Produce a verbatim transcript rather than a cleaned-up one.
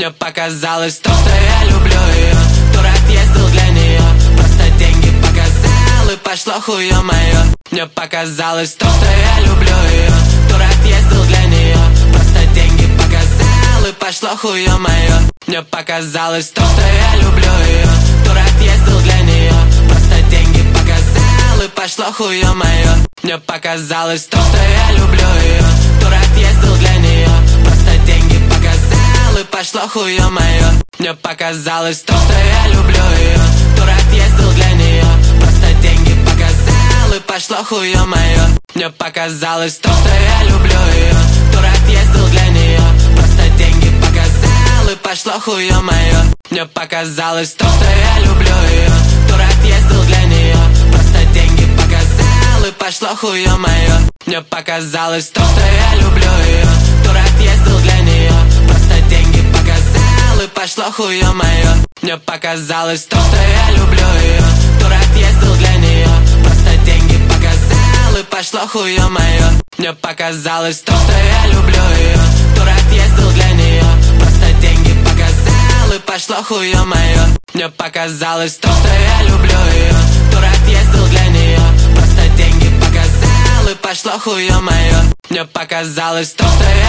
Мне показалось то, что я люблю ее. Дурак ездил для нее, просто деньги показал и пошло хуё моё. Мне показалось то, что я люблю ее. Дурак ездил для нее, просто деньги показал и пошло хуё моё. Мне показалось то, что я люблю ее. Дурак ездил для нее, просто деньги показал и пошло хуё моё. Мне показалось то, что я люблю ее. Дурак ездил для нее, просто деньги показал и пошло хуё моё. Мне показалось то, что я люблю ее. Дурак ездил для нее, просто деньги показал и пошло хуё моё. Мне показалось то, что я люблю ее. Дурак ездил для нее, просто деньги показал и пошло хуё моё. Мне показалось то, что я люблю ее. Дурак ездил для нее, просто деньги показал и пошло хуё моё. Мне показалось то, что я люблю ее. Дурак ездил для нее, просто деньги показал и пошло хуё моё. Мне показалось то, что я люблю ее. Дурак ездил для нее, просто деньги показал и пошло хуё моё. Мне показалось то, что я люблю ее. Дурак ездил для нее, просто деньги показал и пошло хуё моё. Мне показалось то, что я люблю ее. Дурак ездил для нее, просто деньги показал и пошло хуё моё. Мне показалось то, что я